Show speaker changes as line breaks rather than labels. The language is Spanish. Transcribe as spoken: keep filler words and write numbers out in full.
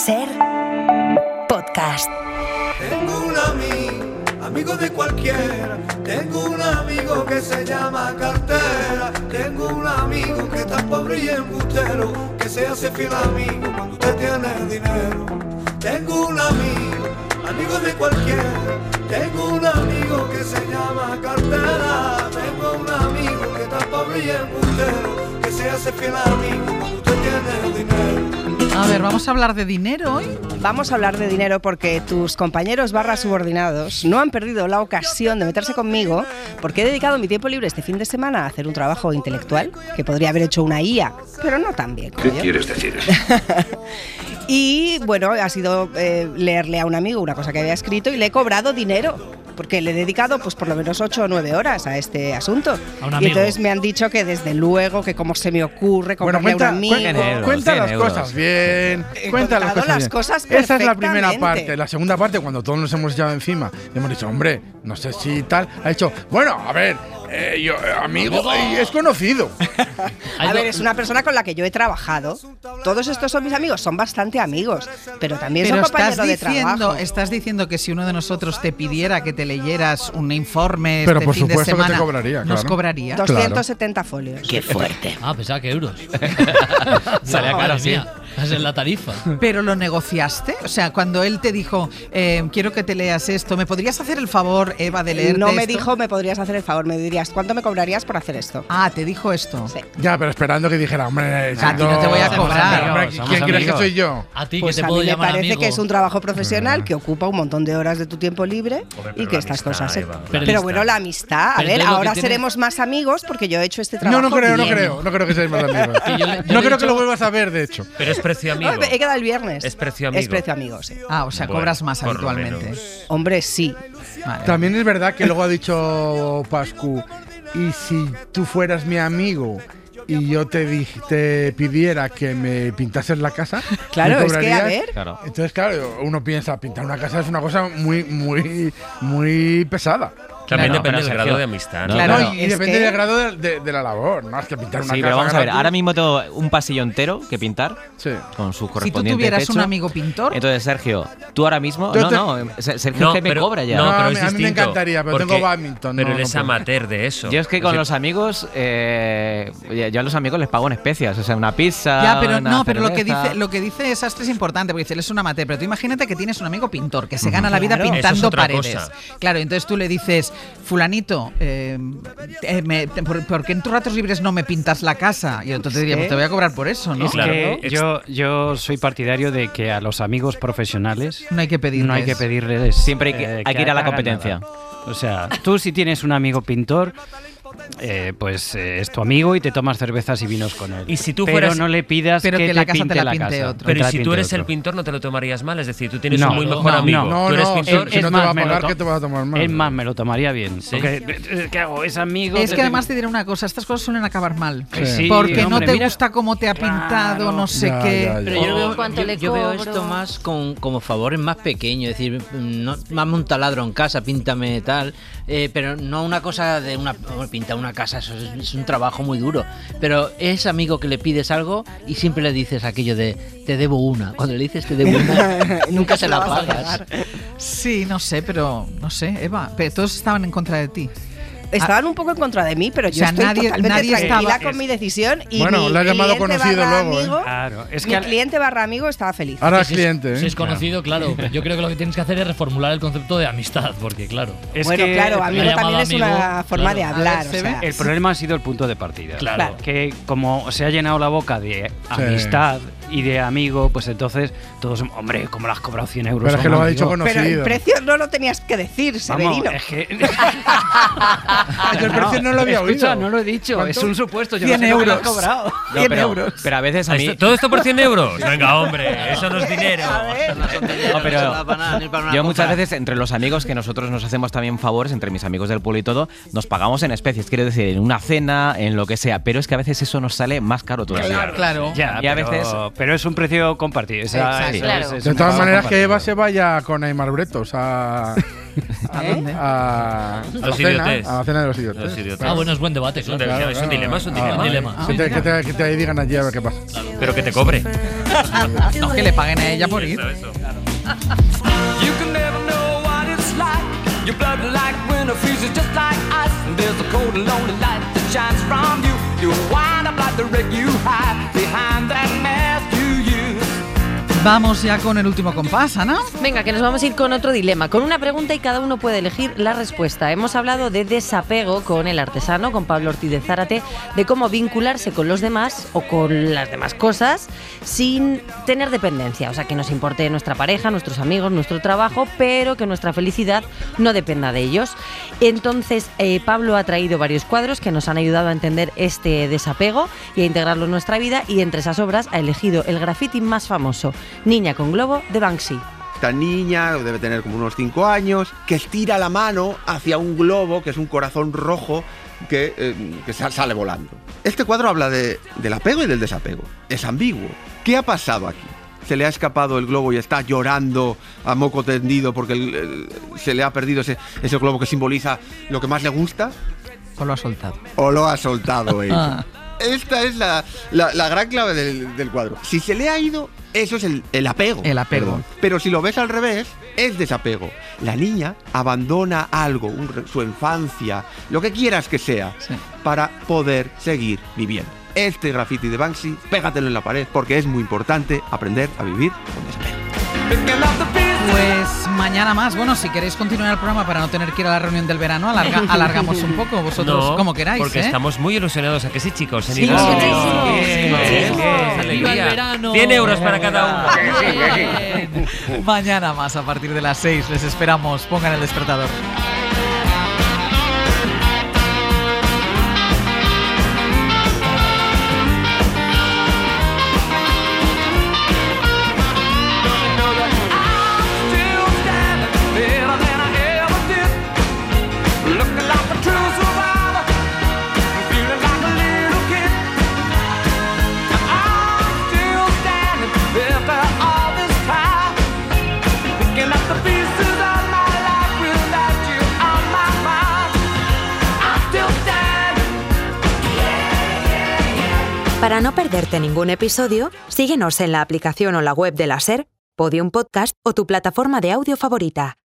Ser podcast.
Tengo un amigo, amigo de cualquiera. Tengo un amigo que se llama cartera. Tengo un amigo que está pobre y embustero, que se hace fiel amigo cuando usted tiene dinero. Tengo un amigo, amigo de cualquiera. Tengo un amigo que se llama cartera. Tengo un amigo que está pobre y embustero, que se hace fiel amigo cuando usted tiene dinero.
A ver, ¿vamos a hablar de dinero hoy?
Vamos a hablar de dinero porque tus compañeros barra subordinados no han perdido la ocasión de meterse conmigo porque he dedicado mi tiempo libre este fin de semana a hacer un trabajo intelectual que podría haber hecho una I A, pero no tan bien.
¿Qué quieres decir?
Y bueno, ha sido eh, leerle a un amigo una cosa que había escrito y le he cobrado dinero. Porque le he dedicado pues por lo menos ocho o nueve horas a este asunto.
A un
y
amigo.
entonces me han dicho que desde luego, que cómo se me ocurre
Bueno,
comprarle
cuenta,
a un amigo.
cuenta, cuenta las
euros.
cosas bien.
He
Cuenta las
contado
cosas
las
bien.
cosas
Esa es la primera
perfectamente.
parte. La segunda parte, cuando todos nos hemos echado encima, y hemos dicho, hombre, no sé si tal, ha dicho, bueno, a ver, eh, yo, eh, amigo, y es conocido.
A ver, es una persona con la que yo he trabajado. Todos estos son mis amigos, son bastante amigos, pero también
Pero
son
estás
compañeros de
diciendo,
trabajo.
estás diciendo que si uno de nosotros te pidiera que te leyeras un informe
Pero
este
por
fin de
supuesto que te
semana,
cobraría,
¿nos
claro.
cobraría?
doscientos setenta folios.
Qué fuerte.
Ah, pensaba que euros.
Salía
No,
caro,
madre
sí.
mía, estás en la tarifa.
¿Pero lo negociaste? O sea, cuando él te dijo, eh, quiero que te leas esto, ¿me podrías hacer el favor, Eva, de leerte
No me
esto?
dijo, me podrías hacer el favor, me dirías, ¿cuánto me cobrarías por hacer esto?
Ah, te dijo esto.
Sí.
Ya, pero esperando que dijera, hombre,
A ti no te voy a
somos
cobrar.
amigos, hombre,
Somos
¿quién crees que
amigos.
soy yo?
A ti
Pues
que te
a
puedo
mí me
llamar
parece
amigo.
que es un trabajo profesional que ocupa un montón de horas de tu tiempo libre y que estas cosas se...
Pero
Pero,
lista.
bueno, la amistad, a
Pero
ver,
entonces lo
ahora
que tiene-
seremos más amigos porque yo he hecho este trabajo.
No, no creo, no
bien.
creo, no creo que seáis más amigos.
Que yo le- yo le
No
he
creo que
dicho-
lo vuelvas a ver, de hecho.
Pero es precio amigo.
No, he quedado el viernes.
Es precio amigo.
Es precio amigo, sí.
Ah, o sea,
Bueno,
cobras más
por lo
habitualmente.
menos.
Hombre, sí.
Vale.
También es verdad que luego ha dicho Pascu, y si tú fueras mi amigo y yo te, di- te pidiera que me pintases la casa,
Claro,
¿me
es que, a
cobrarías?
ver,
Claro.
Entonces, claro, uno piensa, pintar una casa es una cosa muy, muy, muy pesada.
También
Claro,
depende pero del Sergio- grado de amistad. ¿no?
Claro.
No, y, y
es
depende
que-
del grado de, de- de la labor, ¿no? Es que pintar una
Sí,
casa.
pero vamos a ver,
gratis-
ahora mismo tengo un pasillo entero que pintar
Sí.
con su
Si tú
correspondiente
tuvieras
techo.
un amigo pintor,
Entonces, Sergio, tú ahora mismo.
Yo
No,
te-
no, Sergio
No,
es que me
pero-
cobra ya.
No,
No,
pero
a
es
mí- a mí me
distinto,
encantaría, pero
porque-
tengo badminton,
Pero
no,
él
no
es
puedo.
amateur de eso.
Yo es que con
Es
los amigos, eh, yo a los amigos les pago en especias, o sea, una pizza.
ya, pero
una
no, pero lo que
cerveza.
dice, lo que dice Sastre es importante, porque dice, él es un amateur, pero tú imagínate que tienes un amigo pintor que se gana la vida
Claro.
Eso es
pintando
otra
paredes.
cosa.
Claro, entonces tú le dices, fulanito, eh, eh, me- te- ¿por, por qué en tus ratos libres no me pintas la casa? Y entonces te diría,
¿Qué?
pues te voy a cobrar por eso, ¿no?
Es
Claro.
que
Ex-
yo, yo soy partidario de que a los amigos profesionales
No hay que pedirles.
no hay que pedirles.
Siempre hay que-
eh,
hay que ir a la
hagan
competencia.
nada. O sea, tú si tienes un amigo pintor, eh, pues eh, es tu amigo y te tomas cervezas y vinos con él.
Y si tú
pero
fueras-
no le pidas
Pero
que,
que
te
la casa te
pinte
la
la
pinte
casa.
otro.
Pero
Que
¿y
la
si tú
pinte
eres el
otro.
pintor no te lo tomarías mal? Es decir, tú tienes
No,
un muy mejor
no,
amigo.
No,
tú eres
no,
pintor.
si, si no te
más,
va a
me lo
pagar,
to-
¿qué te vas a tomar mal?
Es más, me lo tomaría bien.
Sí.
Porque, eh, ¿qué hago? Es amigo.
Es
te
que además te
tengo-
diré una cosa, estas cosas suelen acabar mal.
Que sí,
Porque
hombre,
no te
mira-
gusta cómo te ha pintado,
Claro.
no sé
Ya,
qué.
ya, ya.
Pero yo, veo,
¿Cuánto
yo-
le
yo veo
cobro?
esto más con, como favores más pequeños, es decir, no, mame un taladro en casa, píntame tal, eh, pero no una cosa de una hombre, pintar una casa, eso es, es un trabajo muy duro. Pero es amigo que le pides algo y siempre le dices aquello de te debo una. Cuando le dices te debo una, nunca se la
vas a
pagas.
pagar.
Sí, no sé, pero no sé, Eva. Pero todos estaban en contra de ti.
Estaban un poco en contra de mí, pero yo
O sea,
estoy
nadie-
totalmente
nadie
tranquila
estaba-
con mi decisión y
Bueno,
mi
le has llamado
cliente
conocido
barra
luego, ¿eh?
amigo,
Claro, es
mi
que al-
cliente barra amigo estaba feliz.
Ahora es
Si es-
cliente, ¿eh?
Si es conocido, claro. pero Yo creo que lo que tienes que hacer es reformular el concepto de amistad, porque claro.
es
bueno,
que
claro,
la
amigo
llamada
también es una
amigo,
forma
claro.
de hablar.
A ver, ¿se
o sea,
ve?
el problema ha sido el punto de partida.
Claro.
Que como se ha llenado la boca de amistad y de amigo, pues entonces todos, hombre, como le has cobrado cien euros.
Pero es que
a un
lo ha dicho
amigo?
conocido.
pero el precio no lo tenías que decir,
Vamos,
Severino.
es que...
Yo el precio no lo había
Escucha,
oído.
no lo he dicho,
¿Cuánto?
es un supuesto. Yo
cien
no sé lo que le has
euros.
cobrado.
No,
cien
pero,
euros.
pero a veces a mí.
¿Todo esto por cien euros? Venga, hombre, eso no es dinero.
No, pero yo muchas veces entre los amigos que nosotros nos hacemos también favores, entre mis amigos del pueblo y todo, nos pagamos en especies, quiero decir, en una cena, en lo que sea, pero es que a veces eso nos sale más caro todavía.
Claro.
Ya,
Y a
pero,
veces-
pero es un precio compartido. O sea,
Exacto.
eso
Claro.
es- es
De
un
todas
precio
maneras, que
compartido.
Eva se vaya con Aymar Bretos a,
¿A dónde?
A, a la
Los
cena,
idiotes.
a la cena de los idiotes.
Los idiotes.
Ah, bueno, es buen debate,
Es un,
claro.
debate, es un dilema, es un
Ah,
dilema.
dilema.
Que te, que, te, que te digan allí a ver qué pasa.
Pero que te cobre.
No, que le paguen a ella por ir.
Eso, eso.
You can never know what it's like. Your blood like winter freezes just like ice. And there's a cold and lonely light that shines from you. You wind up like the wreck you hide behind that mask you use.
Vamos ya con el último compás, Ana.
Venga, que nos vamos a ir con otro dilema, con una pregunta y cada uno puede elegir la respuesta. Hemos hablado de desapego con el artesano, con Pablo Ortiz de Zárate, de cómo vincularse con los demás o con las demás cosas sin tener dependencia. O sea, que nos importe nuestra pareja, nuestros amigos, nuestro trabajo, pero que nuestra felicidad no dependa de ellos. Entonces, eh, Pablo ha traído varios cuadros que nos han ayudado a entender este desapego y a integrarlo en nuestra vida, y entre esas obras ha elegido el graffiti más famoso, Niña con globo, de Banksy.
Esta niña debe tener como unos cinco años, que estira la mano hacia un globo, que es un corazón rojo, que, eh, que sale volando. Este cuadro habla de, del apego y del desapego. Es ambiguo. ¿Qué ha pasado aquí? ¿Se le ha escapado el globo y está llorando a moco tendido porque el, el, se le ha perdido ese, ese globo que simboliza lo que más le gusta?
¿O lo ha soltado?
¿O lo ha soltado ella? Esta es la, la, la gran clave del, del cuadro. Si se le ha ido, eso es el, el apego.
El apego.
Perdón. Pero si lo ves al revés, es desapego. La niña abandona algo, un, su infancia, lo que quieras que sea, sí, para poder seguir viviendo. Este graffiti de Banksy, pégatelo en la pared, porque es muy importante aprender a vivir con desapego.
Pues mañana más. Bueno, si queréis continuar el programa para no tener que ir a la reunión del verano, alarga, alargamos un poco, vosotros
no,
como queráis.
Porque
¿eh?
estamos muy ilusionados, ¿a que sí, chicos?
Sí, sí, sí, sí.
¡Viva el verano! cien euros para cada uno.
Mañana más, a partir de las seis. Les esperamos. Pongan el despertador.
Para no perderte ningún episodio, síguenos en la aplicación o la web de la SER, Podium Podcast o tu plataforma de audio favorita.